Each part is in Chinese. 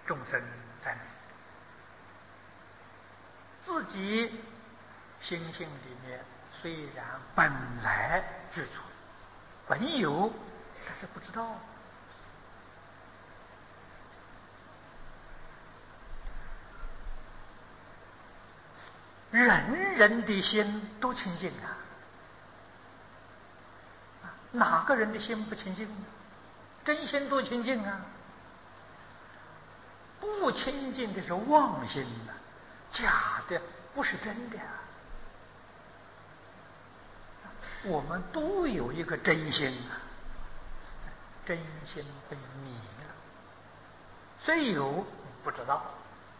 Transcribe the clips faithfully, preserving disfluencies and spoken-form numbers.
众生在内，自己心性里面虽然本来具足，本有，但是不知道。人人的心都清净啊，哪个人的心不清净呢？真心多清净啊！不清净的是妄心啊，假的不是真的啊。我们都有一个真心啊，真心被迷了，虽有不知道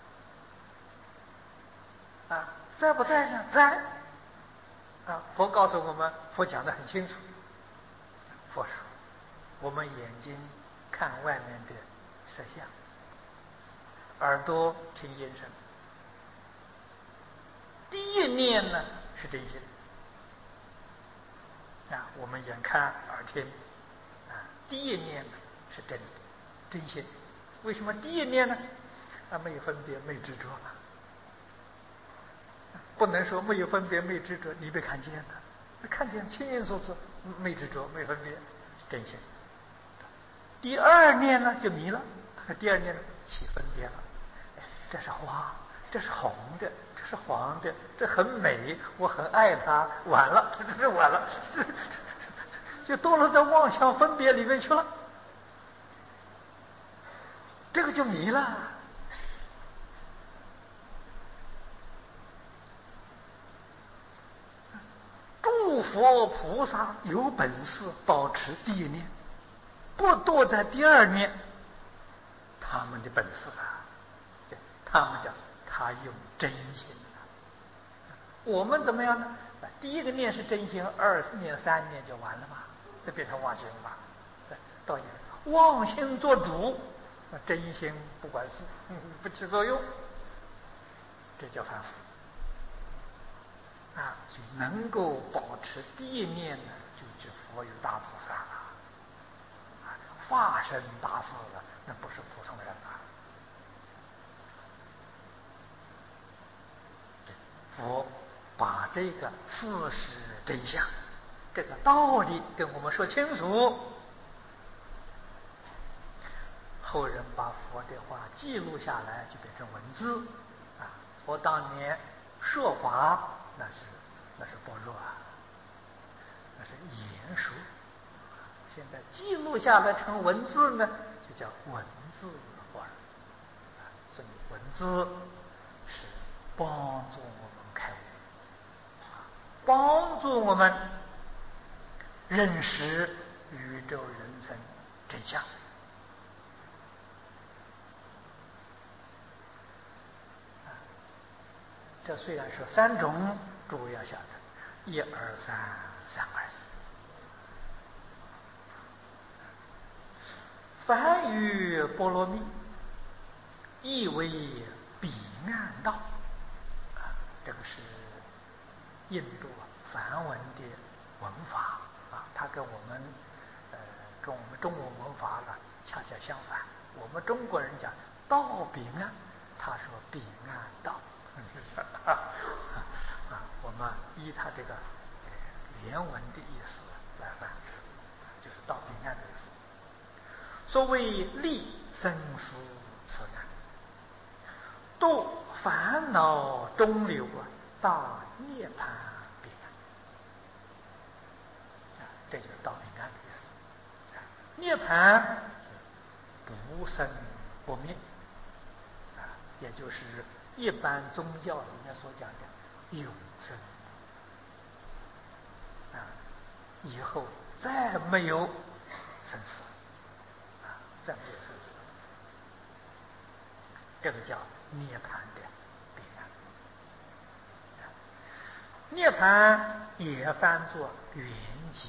啊，在不在呢？在啊！佛告诉我们，佛讲得很清楚。佛说，我们眼睛看外面的色相，耳朵听音声，第一念呢是真心啊，我们眼看耳听啊，第一念呢是真真心。为什么第一念呢？啊，没有分别，没执着嘛。不能说没有分别，没执着，你被看见的，看见清清楚楚，没执着，没分别，真心。第二念呢就迷了，第二念呢起分别了，这是花，这是红的，这是黄的，这很美，我很爱它，完了，这是完了，就堕落在妄想分别里面去了，这个就迷了。诸佛菩萨有本事保持第一念，不堕在第二念，他们的本事啊，他们讲他用真心啊。我们怎么样呢？第一个念是真心，二念三念就完了吧，就变成妄心了。到妄心做主，真心不管事，不起作用，这叫凡夫。啊，所以能够保持第一念呢，就指佛有大菩萨了，啊，化身大士了，那不是普通人啊。佛把这个事实真相、这个道理跟我们说清楚，后人把佛的话记录下来，就变成文字啊。佛当年说法，那是那是般若啊，那是言说。现在记录下来成文字呢，就叫文字般若。所以文字是帮助我们开悟，帮助我们认识宇宙人生真相。这虽然说三种，诸位要晓得，一二三，三二一。凡于波罗蜜，意为彼岸道。啊，这个是印度梵文的文法啊，它跟我们呃跟我们中文文法呢恰恰相反。我们中国人讲道彼岸，他说彼岸道。啊啊，我们依他这个原文的意思来翻，就是到彼岸的意思。所谓立生死此岸，度烦恼中流啊，到涅槃彼岸。啊，这就是到彼岸的意思。涅槃不生不灭啊，也就是一般宗教里面所讲的永生啊，以后再没有生死啊，再没有生死，这个叫涅槃的彼岸。涅槃也翻作圆寂，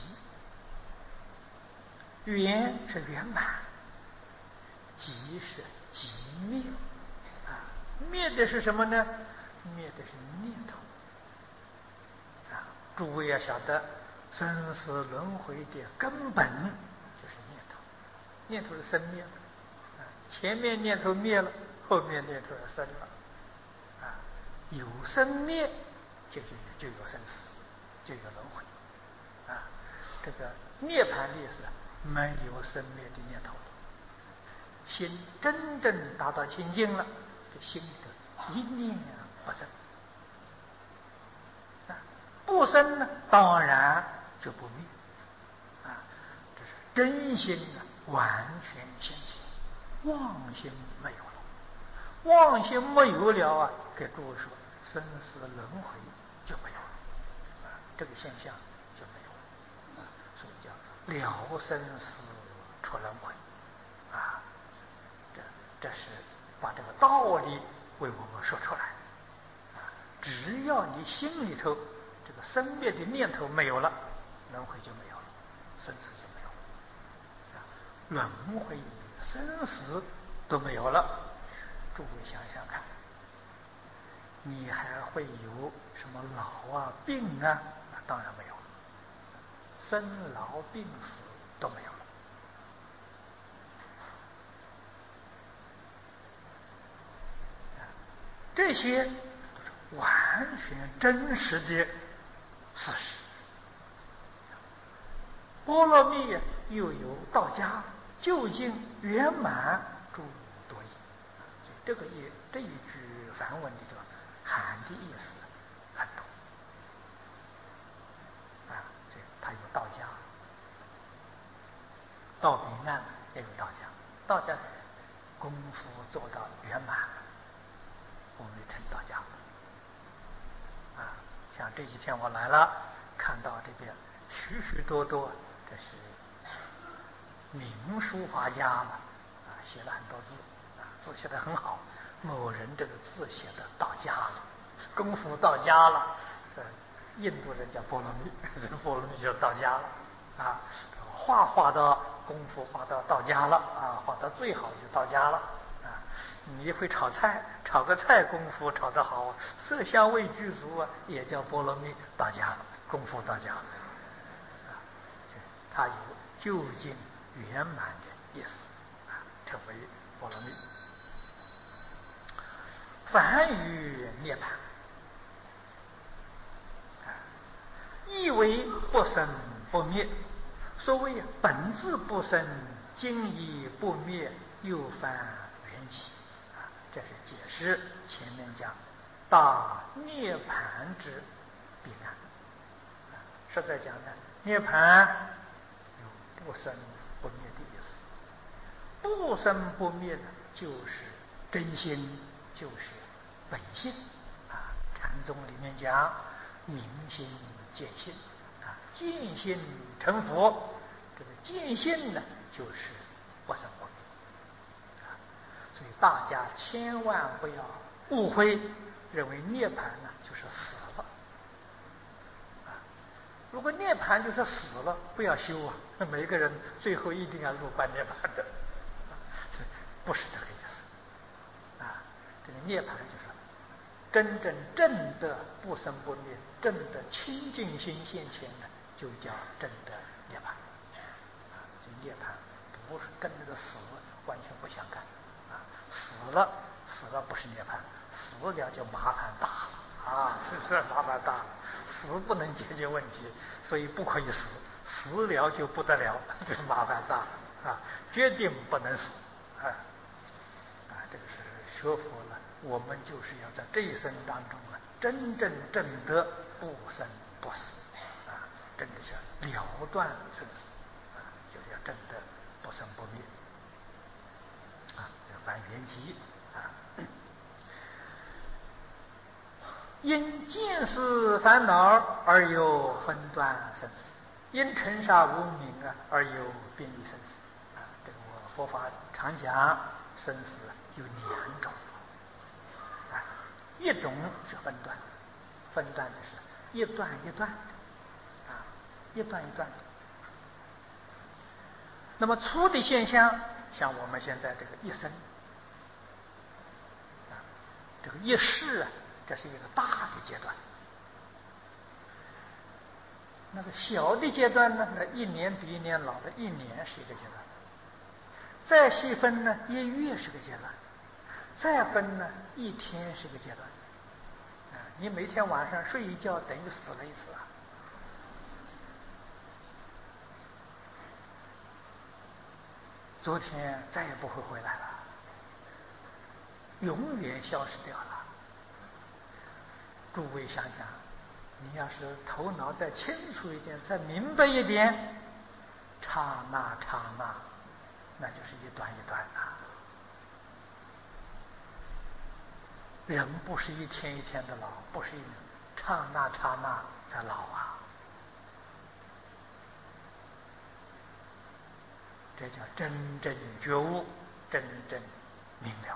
圆是圆满，寂是寂灭啊，灭的是什么呢？灭的是念头啊！诸位要晓得，生死轮回的根本就是念头，念头是生灭的啊，前面念头灭了， 后面念头要生了啊，有生灭就就就有生死，就有轮回啊。这个涅槃的意思没有生灭的念头了，心真正达到清净了，这心里头一念不生啊，不生呢当然就不灭啊，这是真心啊完全现前，妄心没有了，妄心没有了啊，给诸位说生死轮回就没有了啊，这个现象就没有了啊，所以叫了生死出轮回啊，这这是把这个道理为我们说出来啊，只要你心里头这个生灭的念头没有了，轮回就没有了，生死就没有了啊，轮回生死都没有了，诸位想想看，你还会有什么老啊病啊？那当然没有了，生老病死都没有了。这些都是完全真实的事实。波罗蜜又有道家究竟圆满诸多义，所以这个一这一句梵文里头含的意思很多啊，所以它有道家，到彼岸也有道家，道家功夫做到圆满了，我们成道家了啊。像这几天我来了，看到这边许许多多这是名书法家了啊，写了很多字啊，字写得很好。某人这个字写的到家了，功夫到家了。这印度人叫波罗蜜，这波罗蜜就到家了啊。画画到功夫画到到家了啊，画到最好就到家了啊。你会炒菜，炒个菜功夫炒得好，色香味俱足啊，也叫波罗蜜到家了，功夫到家了啊。它有究竟圆满的意思啊，称为波罗蜜。凡于涅槃啊，意为不生不灭。所谓本质不生，今已不灭，又犯缘起啊，这是解释前面讲大涅槃之彼岸啊。实在讲呢，涅槃有不生不灭的意思。不生不灭呢，就是真心，就是本性啊。禅宗里面讲明心见性啊，见性成佛。这个见性呢，就是不生不灭啊。所以大家千万不要误会，认为涅槃呢就是死了啊。如果涅槃就是死了，不要修啊，那每个人最后一定要入般涅槃的。不是这个意思啊，这个涅槃就是真正正的不生不灭，正的清净心现前呢，就叫真的涅槃啊。这涅槃不是跟那个死完全不相干啊，死了死了不是涅槃，死了就麻烦大了啊，是不是麻烦大了？死不能解决问题，所以不可以死，死了就不得了，这麻烦大了啊，决定不能死啊。啊，这个是学佛了，我们就是要在这一生当中啊，真正证得不生不死啊，真的是了断生死啊，就是要证得不生不灭啊，这个反缘起啊。因见识烦恼而有分段生死，因尘沙无明啊而有变异生死啊。这个我佛法常讲，生死有两种啊，一种是分段，分段就是一段一段的啊，一段一段的。那么粗的现象，像我们现在这个一生啊，这个一世啊，这是一个大的阶段。那个小的阶段呢，那一年比一年老的，一年是一个阶段。再细分呢，一月是个阶段， 再分呢，一天是个阶段。啊，你每天晚上睡一觉，等于死了一次啊。昨天再也不会回来了，永远消失掉了。诸位想想，你要是头脑再清楚一点，再明白一点，刹那刹那，那就是一段一段的。人不是一天一天的老，不是一刹那刹那在老啊。这叫真正觉悟，真正明了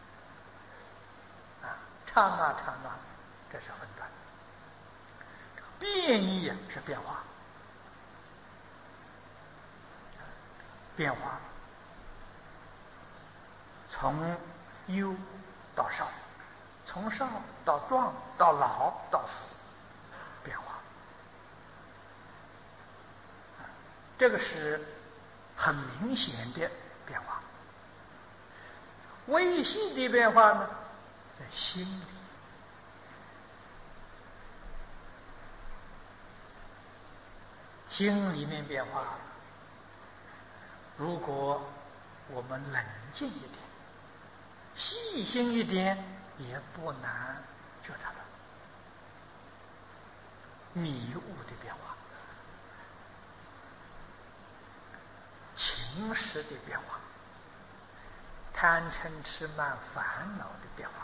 啊！刹那刹那，这是分段。变异啊，是变化，变化从幼到少，从少到壮，到老到死，变化。这个是很明显的变化。微细的变化呢，在心里。心里面变化，如果我们冷静一点，细心一点，也不难觉察到迷雾的变化，情识的变化，贪嗔痴慢烦恼的变化，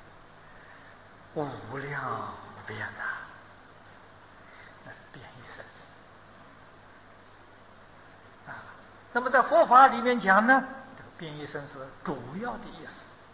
无量变呐、啊，那是变异生死啊。那么在佛法里面讲呢，这个变异生死主要的意思，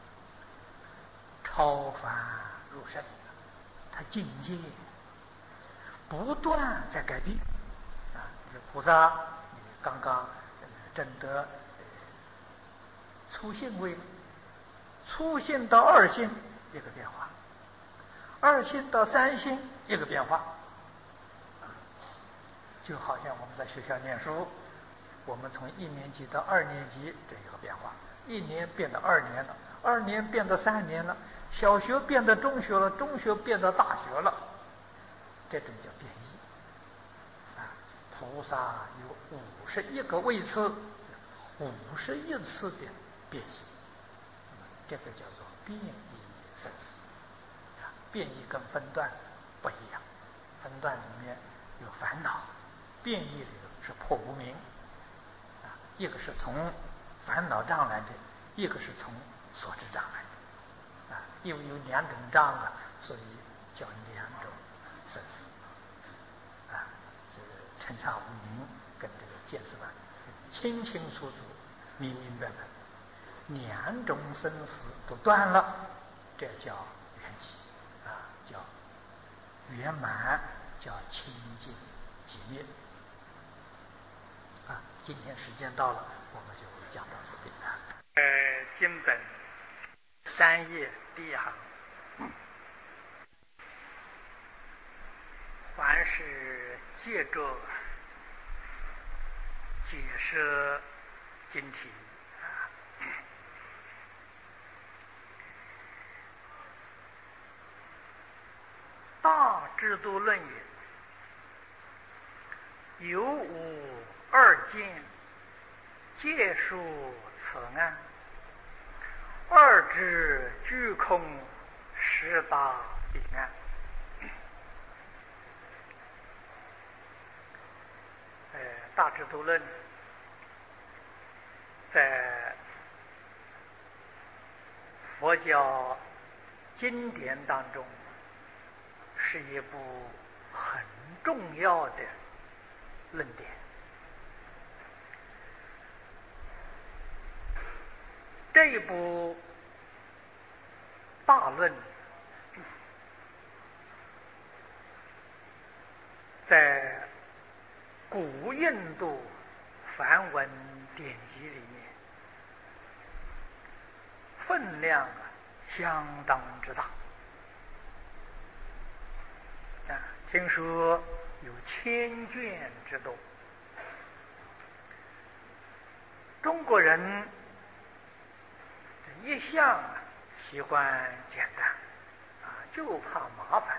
超凡入圣，它境界不断在改变啊。这菩萨刚刚证得初信位，初信到二信一个变化，二信到三信一个变化。就好像我们在学校念书，我们从一年级到二年级这一个变化，一年变到二年了，二年变到三年了，小学变到中学了，中学变到大学了，这种叫变异啊。菩萨有五十一个位次，五十一次的变异，这个叫做变异生死啊。变异跟分段不一样，分段里面有烦恼，变异里头是破无明啊。一个是从烦恼障来的，一个是从所知障来的啊。因为有两种障啊，所以叫两种生死啊。这个尘刹无明跟这个见思观清清楚楚、明明白白，两种生死都断了，这叫圆寂啊，叫圆满，叫清净寂灭啊。今天时间到了，我们就讲到此地啊。呃，经本三页第一行，凡是借着解释经题啊，大制度论也，有无二见，皆属此案。二之俱空，十大彼岸。呃，大制度论在佛教经典当中是一部很重要的论点。这一部大论在古印度梵文典籍里面分量相当之大啊，听说有千卷之多。中国人一向喜欢简单，啊，就怕麻烦，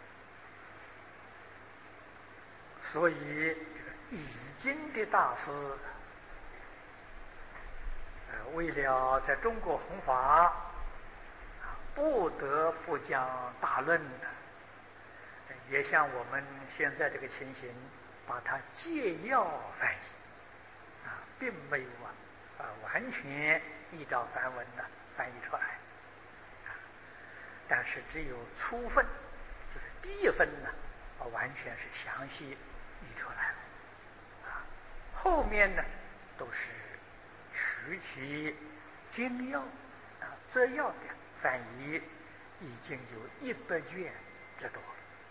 所以这个易经的大师，呃，为了在中国弘法，不得不将大论呢，也像我们现在这个情形，把它借要翻译，啊，并没有啊啊完全依照梵文呢翻译出来，啊，但是只有初分，就是第一分呢，啊完全是详细译出来了，啊，后面呢都是取其精要啊摘要的翻译，已经有一百卷之多。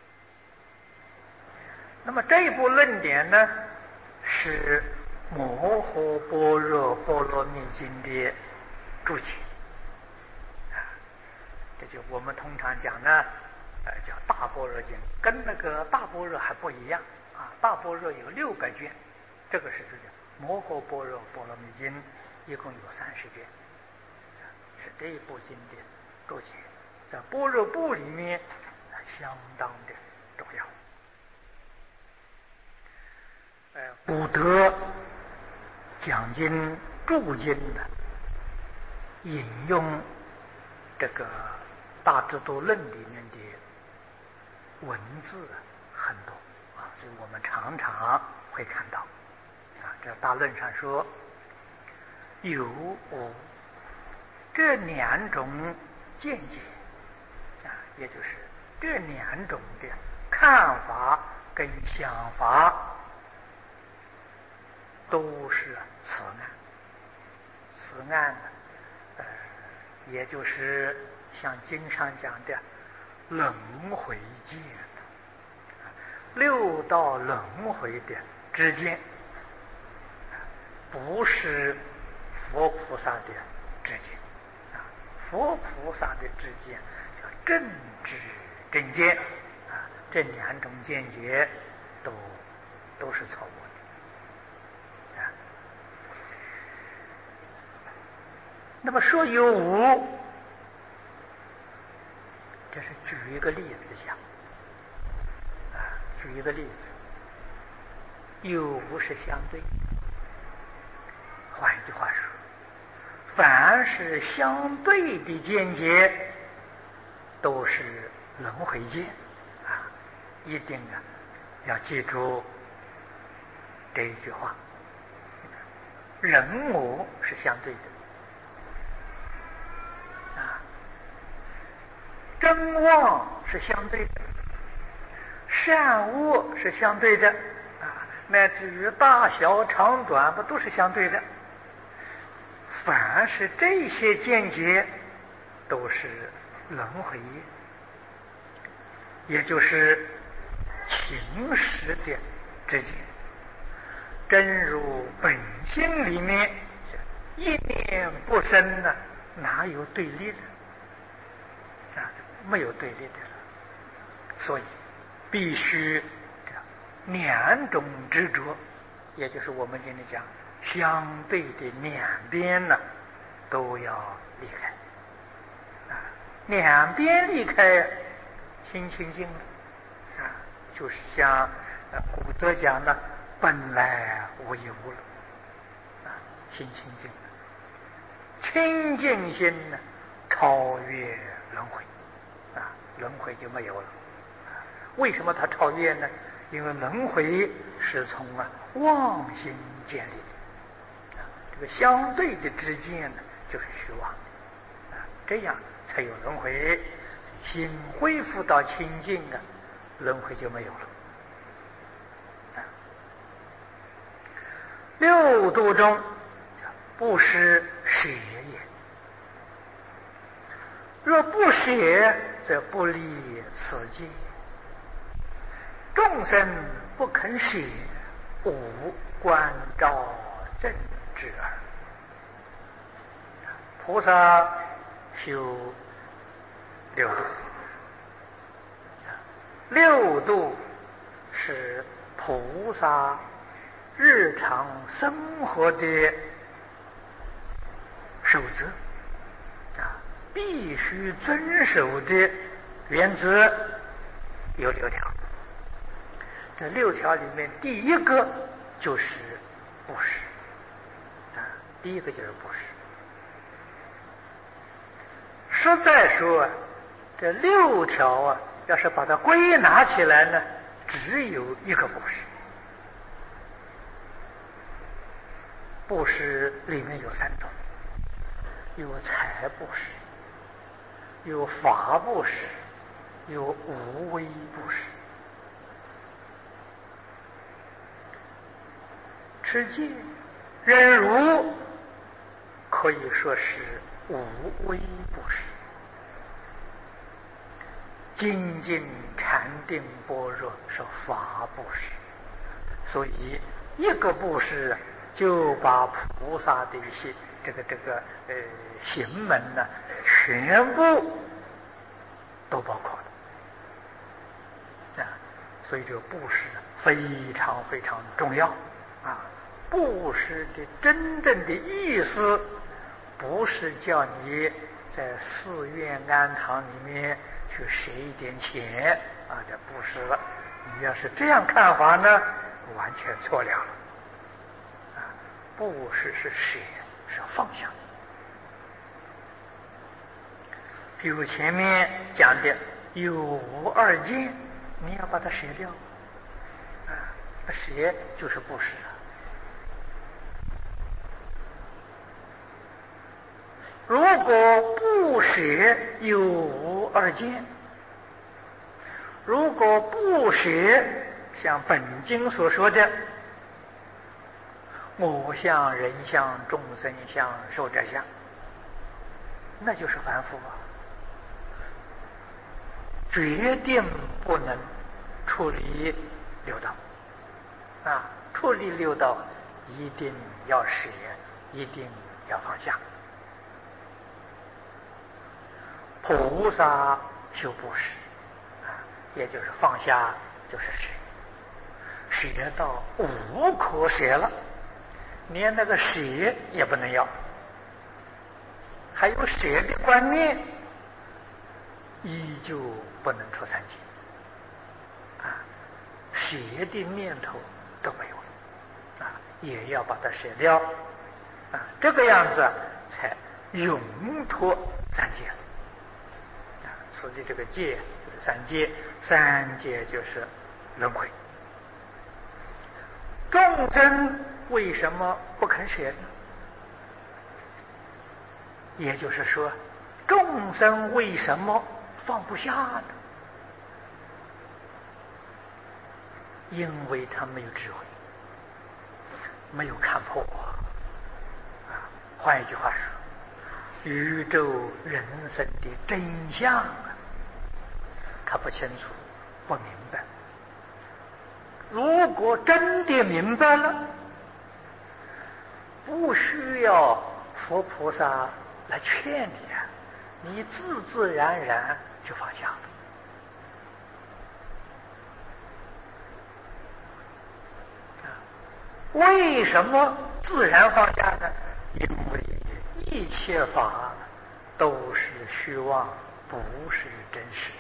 那么这一部论点呢，是《摩诃般若波罗蜜经》的注解，啊，这就我们通常讲呢，呃，叫大般若经，跟那个大般若还不一样啊。大般若有六百卷，这个是这个《摩诃般若波罗蜜经》一共有三十卷，是这一部经的注解，在般若部里面相当的重要。呃，古德讲经注经的引用这个《大智度论》里面的文字很多啊，所以我们常常会看到啊，这大论上说有无这两种见解啊，也就是这两种的看法跟想法。都是此岸，此岸呢，呃，也就是像经上讲的轮回界，六道轮回的之间，不是佛菩萨的之间啊，佛菩萨的之间叫正知正见啊，这两种见解都都是错误的。那么说有无，这是举一个例子讲啊，举一个例子，有无是相对。换一句话说，凡是相对的见解，都是轮回见啊，一定啊要记住这一句话。人我是相对的。真妄是相对的，善恶是相对的啊，乃至于大小长短不都是相对的？凡是这些见解，都是轮回，也就是情识的之间。真如本性里面一念不生呢，哪有对立的？啊，没有对立的了，所以必须两种执着，也就是我们今天讲相对的两边呢，都要离开。啊，两边离开，心清净了，啊，就是像古德讲的，本来无一物了，啊，心清净了，清净心呢，超越轮回，啊，轮回就没有了。为什么它超越呢？因为轮回是从啊妄心建立的，啊，这个相对的之间呢，就是虚妄的，啊，这样才有轮回。心恢复到清净啊，轮回就没有了。啊，六度中不失舍也。若不舍，则不离此境。众生不肯舍，吾观照正知耳。菩萨修六度，六度是菩萨日常生活的守则啊，必必须遵守的原则有六条。这六条里面，第一个就是布施啊，第一个就是布施。实在说，这六条啊，要是把它归纳起来呢，只有一个布施。布施里面有三种，有财布施，有法布施，有无为布施。持戒、忍辱可以说是无为布施，精进禅定般若是法布施。所以一个布施就把菩萨的一些这个这个呃行门呢，全部都包括了啊。所以这个布施非常非常重要啊。布施的真正的意思，不是叫你在寺院庵堂里面去舍一点钱啊，这布施了。你要是这样看法呢，完全错了。啊，布施是舍，是放下。比如前面讲的有无二见，你要把它舍掉，啊，舍就是布施了。如果不舍有无二见，如果不舍像本经所说的我相、人相、众生相、寿者相，那就是凡夫啊，决定不能处理六道啊！处理六道一定要舍，一定要放下。菩萨修布施啊，也就是放下，就是舍，舍到无可舍了，连那个舍也不能要，还有舍的观念，依旧不能出三界啊，舍的念头都没有啊，也要把它舍掉啊，这个样子才永脱三界。此地这个界就是三界，三界就是轮回。众生为什么不肯舍呢？也就是说，众生为什么放不下呢？因为他没有智慧，没有看破啊。换一句话说，宇宙人生的真相啊，他不清楚，不明白。如果真的明白了，不需要佛菩萨来劝你啊，你自自然然就放下了。为什么自然放下呢？因为一切法都是虚妄，不是真实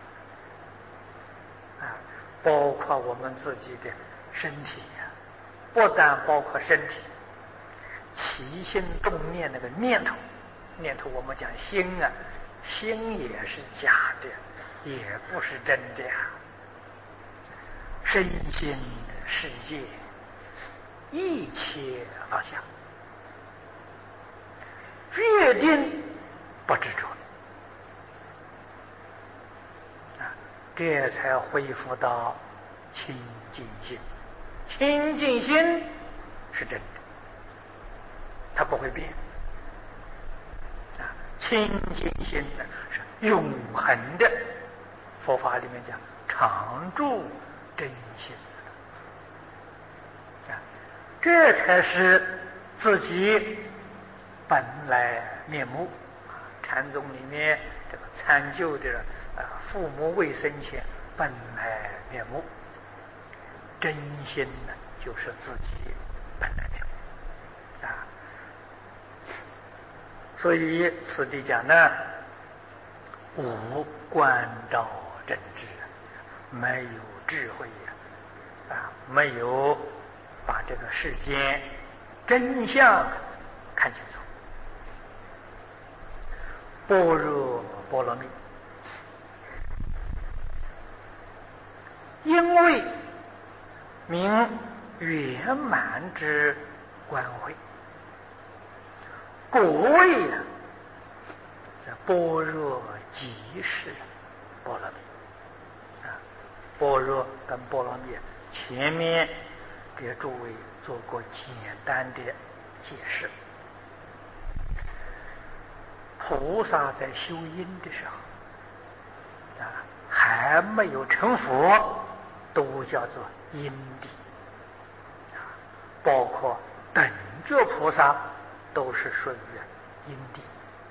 的啊！包括我们自己的身体呀、啊，不但包括身体，起心动念那个念头，念头我们讲心啊，心也是假的，也不是真的呀。身心世界，一切放下，决定不执着啊，这才恢复到清净心。清净心是真的，它不会变啊。清净心呢是永恒的，佛法里面讲常住真心啊，这才是自己本来面目啊。禅宗里面这个参究的啊，父母未生前本来面目，真心呢就是自己本来面目啊。所以此地讲呢， 无关照真知，没有智慧呀，啊，没有把这个世间真相看清楚。般若波罗蜜，因为名圆满之观慧，果位啊，这般若即是波罗蜜啊。般若跟波罗蜜前面给诸位做过简单的解释。菩萨在修因的时候啊，还没有成佛，都叫做因地啊，包括等觉菩萨都是属于因地。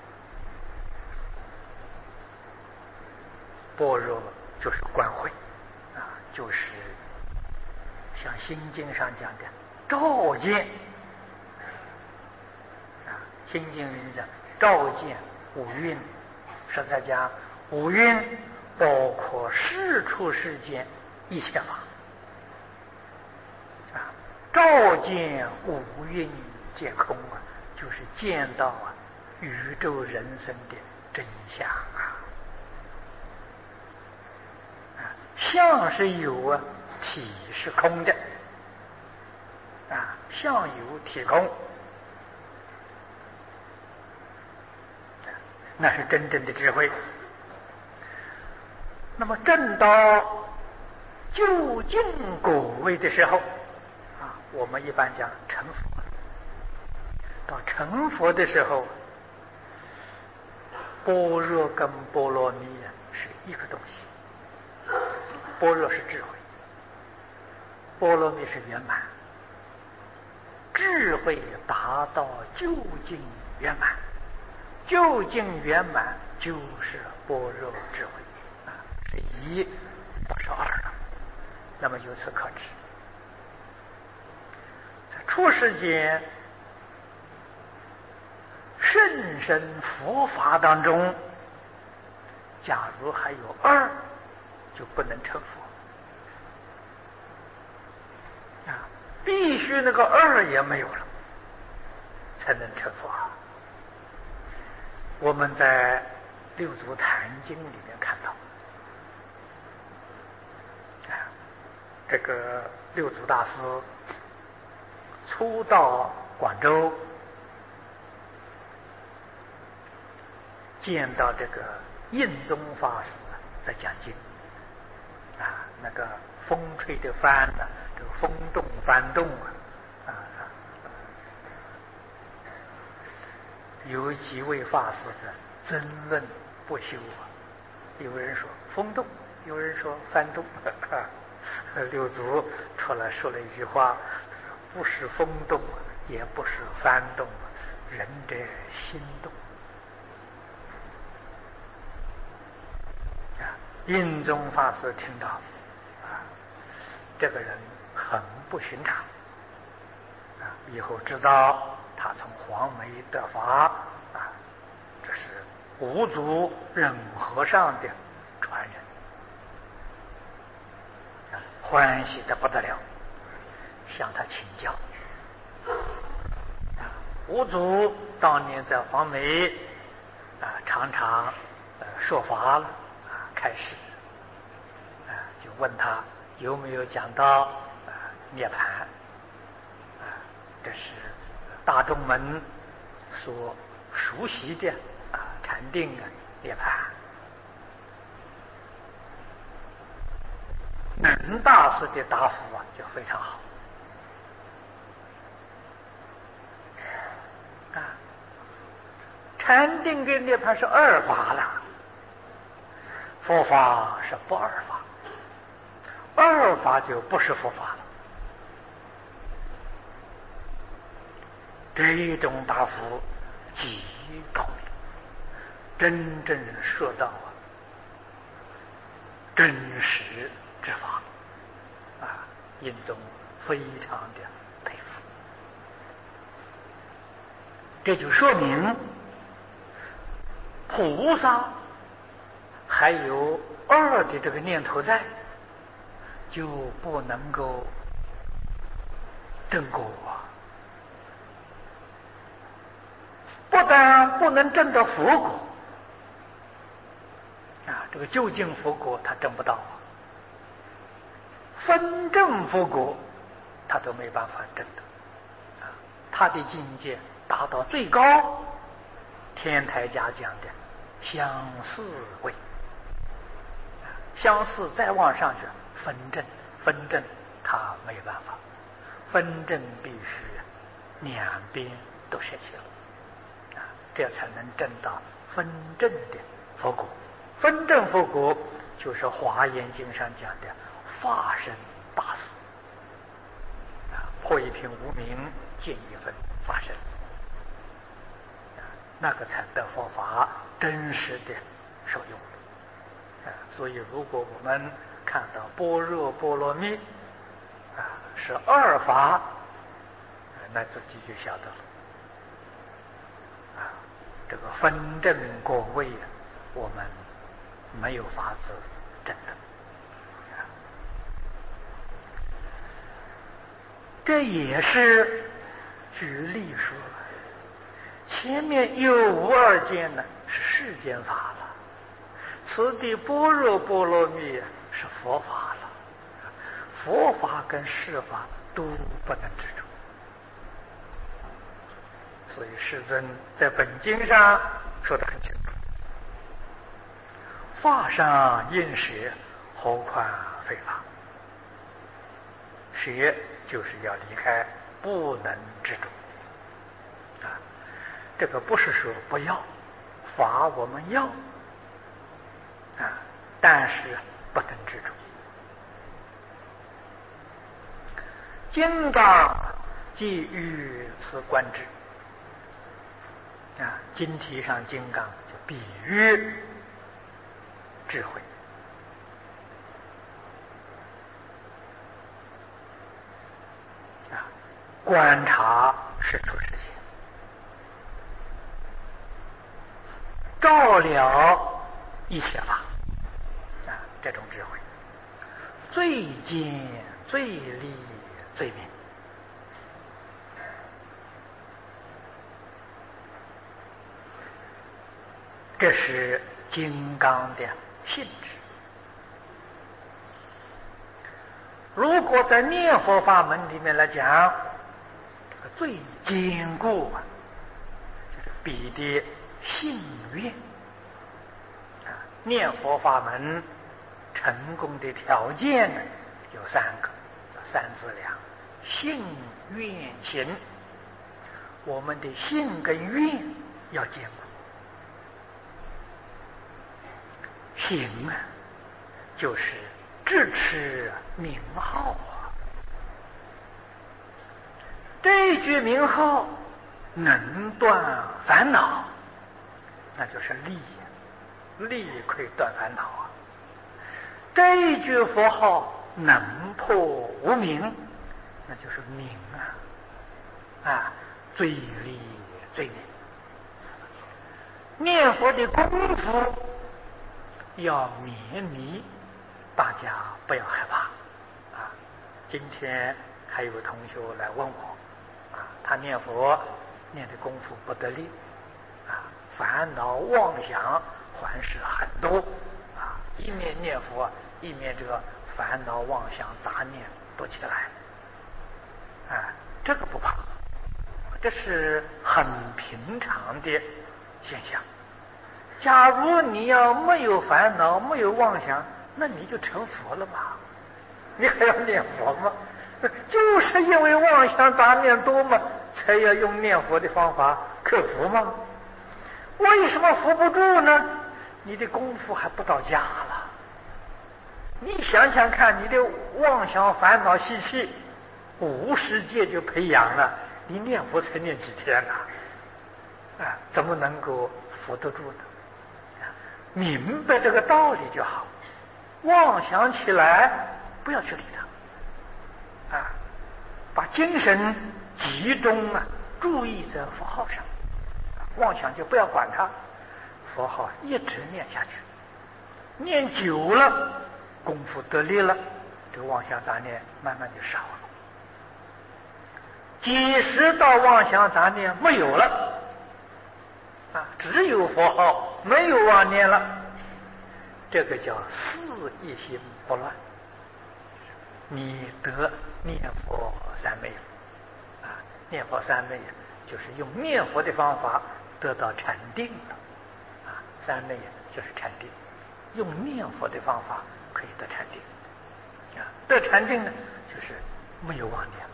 般若就是观慧啊，就是像《心经》上讲的照见啊，《心经》里的照见五蕴，实在讲五蕴包括世出世间一切法啊，照见五蕴皆空啊，就是见到啊宇宙人生的真相啊。啊，相是有啊，体是空的啊，相有体空，那是真正的智慧。那么证到究竟果位的时候啊，我们一般讲成佛。到成佛的时候，般若跟波罗蜜是一个东西。般若是智慧，波罗蜜是圆满。智慧达到究竟圆满，究竟圆满就是般若智慧啊，是一不是二了。那么由此可知，在出世间甚深佛法当中，假如还有二，就不能成佛啊，必须那个二也没有了，才能成佛。我们在《六祖坛经》里面看到，啊，这个六祖大师初到广州，见到这个印宗法师在讲经啊，那个风吹的帆呢、啊，这个风动幡动啊，啊，有几位法师的争论不休啊。有人说风动，有人说幡动。啊、六祖出来说了一句话：不是风动，也不是幡动，人的心动。印宗法师听到啊，这个人很不寻常啊，以后知道他从黄梅得法啊，这是五祖忍和尚的传人啊，欢喜得不得了，向他请教啊。五祖当年在黄梅啊，常常呃说法了。开始啊，就问他有没有讲到啊涅槃啊，这是大众们所熟悉的啊禅定啊涅槃。能大师的答复啊就非常好啊，禅定跟涅槃是二法了。佛法是不二法，二法就不是佛法了。这种答复极高明，真正说到啊真实之法啊，印宗非常的佩服。这就说明菩萨还有恶的这个念头在，就不能够证果啊！不但不能证到佛果啊，这个究竟佛果他证不到啊，分证佛果他都没办法证得啊，他的境界达到最高，天台家讲的相似位，相似再往上去分证，分证他没有办法，分证必须两边都舍弃了啊，这才能证到分证的佛果。分证佛果就是《华严经》上讲的法身大士啊，破一品无明，见一分法身啊，那个才得佛法真实的受用啊。所以，如果我们看到般若波罗蜜啊是二法，那自己就晓得了啊。这个分证果位啊，我们没有法子证得。这也是举例说，前面有无二见呢是世间法了，此地般若波罗蜜是佛法了，佛法跟世法都不能执着。所以世尊在本经上说得很清楚，法上应舍，何况非法。舍就是要离开，不能执着啊。这个不是说不要法，我们要啊，但是不能执着。金刚即于此观之啊，经题上金刚就比喻智慧啊，观察世出世间，照了一切法啊，这种智慧最坚最利最明这是金刚的性质。如果在念佛法门里面来讲，最坚固啊，就是彼的信愿啊。念佛法门成功的条件呢有三个，三资粮：信、愿、行。我们的信跟愿要坚固。行啊，就是支持名号啊，这一句名号能断烦恼，那就是利，利可以断烦恼啊。这一句佛号能破无明，那就是明啊，啊，最利最明。念佛的功夫要绵密，大家不要害怕啊！今天还有个同学来问我啊，他念佛念的功夫不得力啊，烦恼妄想还是很多啊，一面念佛，一面这个烦恼妄想杂念都起来啊，这个不怕，这是很平常的现象。假如你要没有烦恼，没有妄想，那你就成佛了吧？你还要念佛吗？就是因为妄想杂念多嘛，才要用念佛的方法克服吗？为什么扶不住呢？你的功夫还不到家了。你想想看，你的妄想烦恼习气五十届就培养了，你念佛才念几天呢？啊，怎么能够扶得住呢？明白这个道理就好，妄想起来不要去理它啊，把精神集中啊，注意在佛号上，妄想就不要管它，佛号一直念下去念久了，功夫得力了，这个妄想杂念慢慢就少了。几时到妄想杂念没有了，啊，只有佛号，没有妄念了，这个叫四一心不乱。你得念佛三昧了，啊，念佛三昧就是用念佛的方法得到禅定了，啊，三昧就是禅定，用念佛的方法可以得禅定，啊，得禅定呢就是没有妄念了，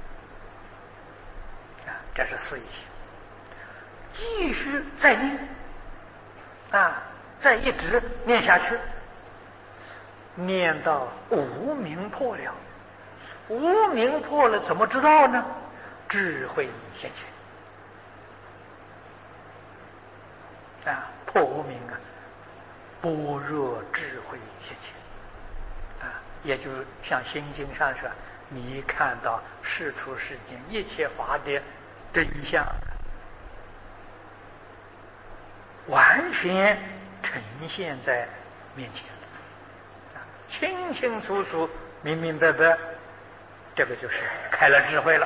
啊，这是四一心。继续再念，啊，再一直念下去，念到无明破了。无明破了怎么知道呢？智慧现前，啊，破无明啊，般若智慧现前，啊，也就像心经上说，你看到世出世间一切法的真相，完全呈现在面前，啊，清清楚楚、明明白白，这个就是开了智慧了。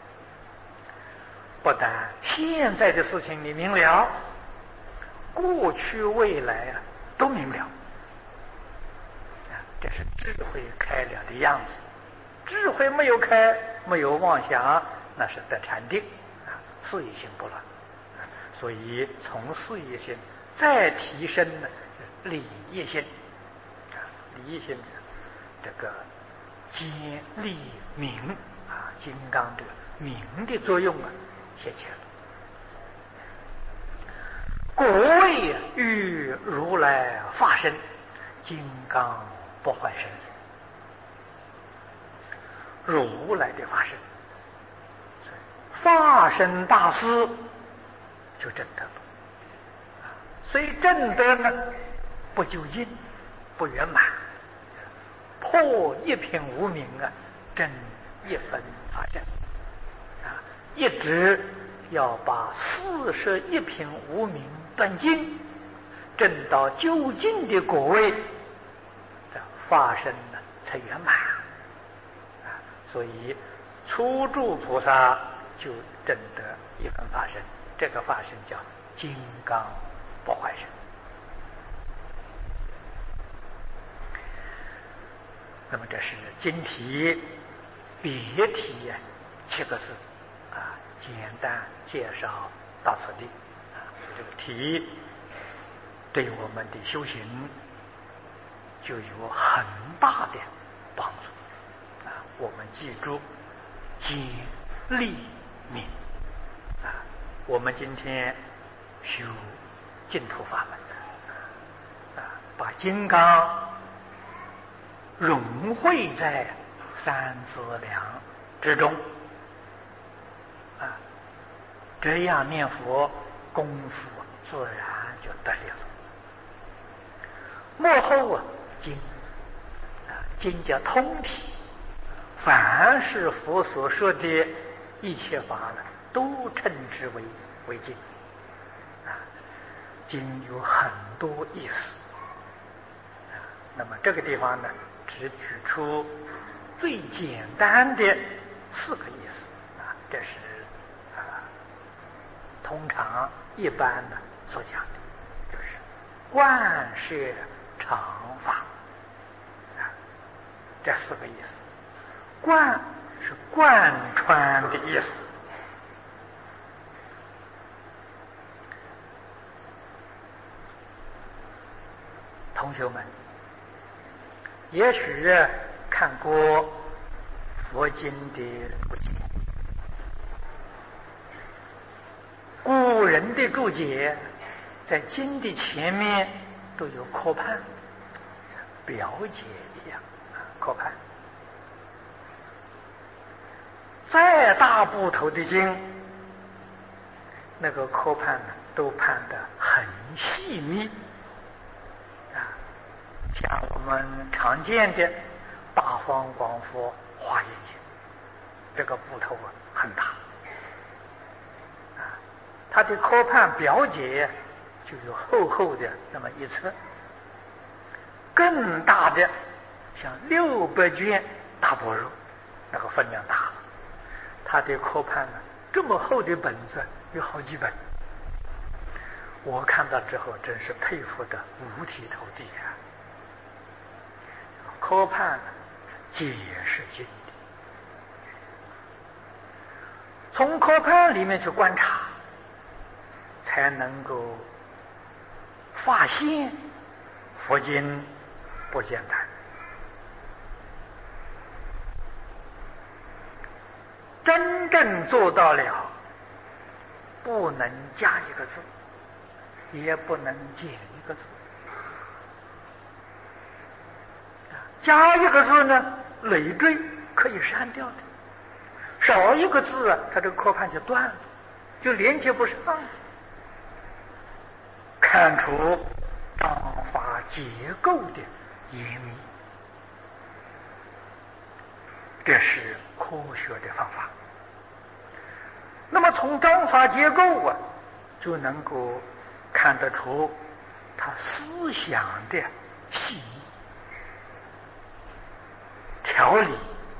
不但现在的事情你明了，过去未来啊都明了，啊，这是智慧开了的样子。智慧没有开，没有妄想，那是得禅定，啊，四一心不乱。所以从四一心再提升呢，理一心，啊，理一心这个兼利明，啊，金刚这个明的作用啊现前了。果位与如来法身，金刚不坏身也。如来的法身，法身大师就证得了。所以证得呢，不究竟，不圆满，破一品无明啊，证一分法身啊，一直要把四十一品无明断尽，证到究竟的果位，这法身呢才圆满啊。所以初住菩萨就证得一分法身，这个法身叫金刚不坏身。那么这是经题别题七个字啊，简单介绍到此地啊。这个题对我们的修行就有很大的帮助啊。我们记住兼利明啊，我们今天修净土法门啊，把金刚融汇在三资粮之中啊，这样念佛功夫自然就得力了。幕后啊，经啊，经叫通体，凡是佛所说的一切法呢，都称之为为经啊。经有很多意思啊，那么这个地方呢，只举出最简单的四个意思啊，这是啊通常一般呢所讲的，就是贯摄常法啊，这四个意思。贯是贯穿的意思，同学们也许看过佛经的注解，古人的注解在经的前面都有科判，表解一样啊，科判。再大部头的经，那个科判呢，都判得很细密啊，像我们常见的《大方广佛华严经》，这个部头啊很大啊，它的科判表解就有厚厚的那么一册。 更大的，像六百卷大般若，那个分量大了。他的课判呢，这么厚的本子有好几本，我看到之后真是佩服的五体投地啊！课判解释经典，从课判里面去观察，才能够发现佛经不简单。真正做到了，不能加一个字，也不能减一个字。加一个字呢，累赘可以删掉的；少一个字啊，它这个课判就断了，就连接不上。看出章法结构的严密，这是科学的方法。那么从章法结构啊，就能够看得出他思想的细腻条理，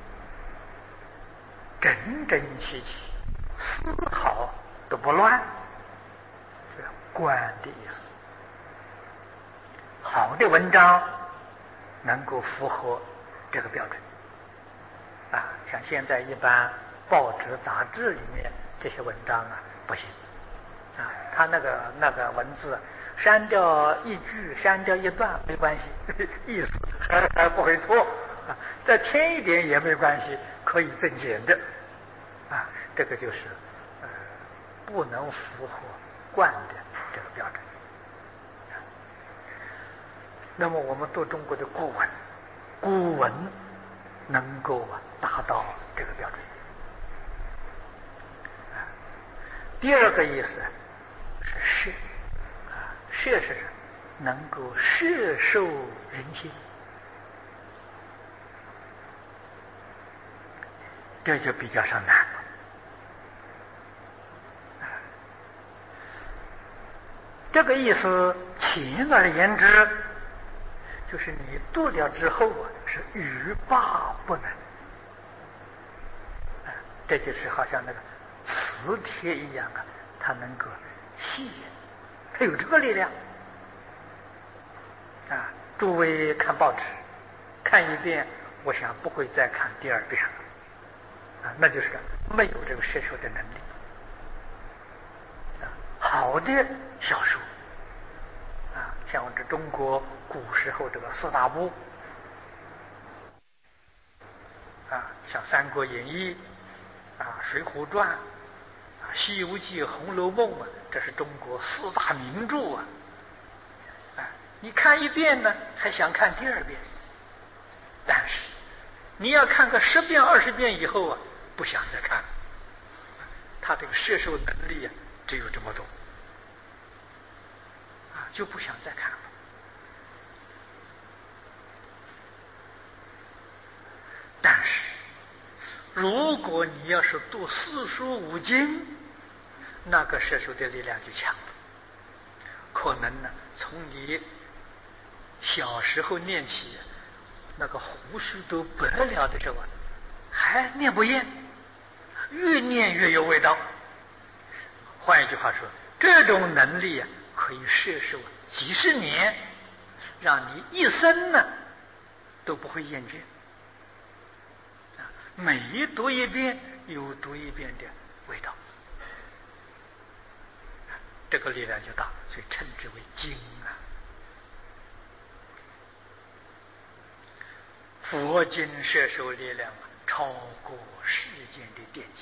整整齐齐，丝毫都不乱，这观的意思。好的文章能够符合这个标准啊，像现在一般报纸杂志里面这些文章啊不行啊，他那个那个文字删掉一句删掉一段没关系，意思还还不会错啊，再添一点也没关系，可以增减的啊，这个就是呃不能符合惯的这个标准。那么我们读中国的古文，古文能够啊达到这个标准。第二个意思是摄啊，摄是能够摄受人心，这就比较上难了。这个意思简而言之，就是你读了之后啊，是欲罢不能。啊，这就是好像那个磁铁一样啊，它能够吸引，它有这个力量。啊，诸位看报纸，看一遍，我想不会再看第二遍了。啊，那就是没有这个摄受的能力。啊，好的小说。啊，像我这中国古时候这个四大部啊，像《三国演义》啊，《水浒传》啊，《西游记》《红楼梦》啊，这是中国四大名著啊。啊，你看一遍呢，还想看第二遍，但是你要看个十遍、二十遍以后啊，不想再看了。他这个摄受能力啊，只有这么多。就不想再看了。但是如果你要是读四书五经，那个摄受的力量就强了。可能呢，从你小时候念起，那个胡须都白了的时候，还念不厌，越念越有味道。换一句话说，这种能力啊，可以摄受几十年，让你一生呢都不会厌倦。每读一遍有读一遍的味道，这个力量就大，所以称之为经啊。佛经摄受力量超过世间的典籍。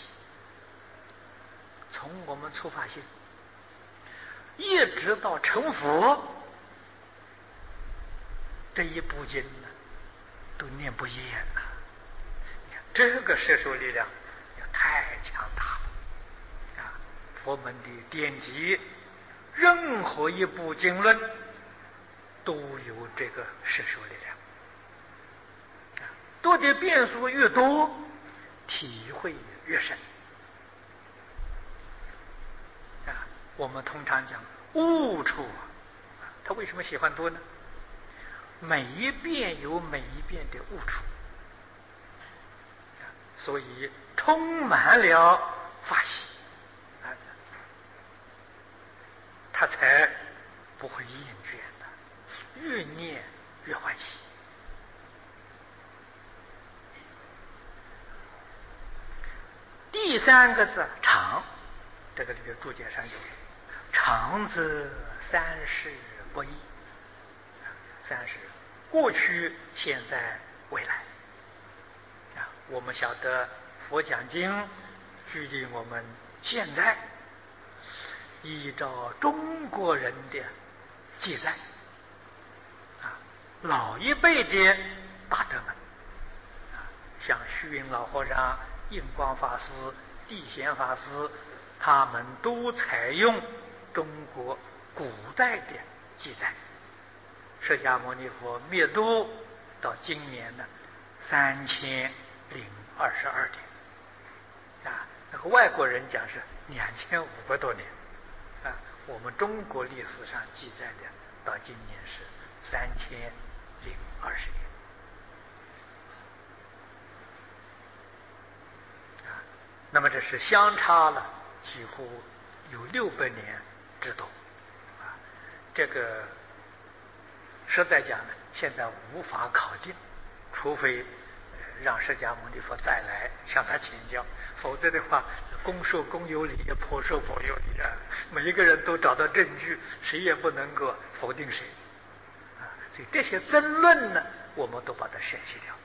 从我们出发心一直到成佛，这一部经呢都念不厌了。这个摄受力量也太强大了啊！佛门的典籍，任何一部经论都有这个摄受力量。读的遍数越多，体会越深。啊，我们通常讲悟处，他为什么喜欢读呢？ 每一遍有每一遍的悟处，所以充满了法喜，他才不会厌倦的，越念越欢喜。第三个字常，这个里面注解上有，常字三世不异，三世过去、现在、未来。啊，我们晓得佛讲经，距离我们现在，依照中国人的记载，啊，老一辈的大德们，啊，像虚云老和尚、印光法师、地贤法师，他们都采用中国古代的记载。释迦牟尼佛灭度到今年呢，三千零二十二天，啊，那个外国人讲是两千五百多年，啊，我们中国历史上记载的到今年是三千零二十年，啊，那么这是相差了几乎有六百年之多，啊，这个。实在讲呢，现在无法考定，除非让释迦牟尼佛再来向他请教，否则的话，公说公有理，婆说婆有理啊！每一个人都找到证据，谁也不能够否定谁啊！所以这些争论呢，我们都把它舍弃掉。